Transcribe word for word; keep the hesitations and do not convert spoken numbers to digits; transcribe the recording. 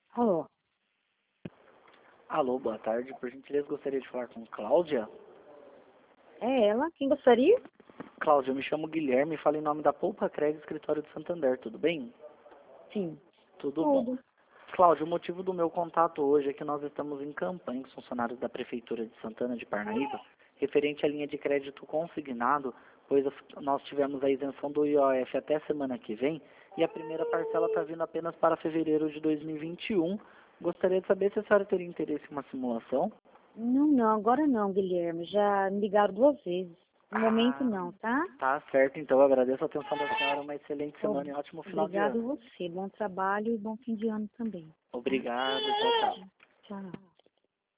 Alô? Alô, boa tarde. Por gentileza, gostaria de falar com Cláudia. É ela? Quem gostaria? Cláudia, eu me chamo Guilherme e falo em nome da Poupa Crédito Escritório de Santander, tudo bem? Sim. Tudo bom. Tudo. Cláudia, o motivo do meu contato hoje é que nós estamos em campanha com os funcionários da Prefeitura de Santana de Parnaíba, referente à linha de crédito consignado, pois nós tivemos a isenção do I O F até semana que vem, e a primeira parcela está vindo apenas para fevereiro de dois mil e vinte e um. Gostaria de saber se a senhora teria interesse em uma simulação. Não, não, agora não, Guilherme. Já me ligaram duas vezes. No momento Ah, não, tá? tá certo, então eu agradeço a atenção da senhora, uma excelente Ob- semana e ótimo final de Obrigado ano. a você. Bom trabalho e bom fim de ano também. Tá? Obrigado, tchau, tchau. Tchau.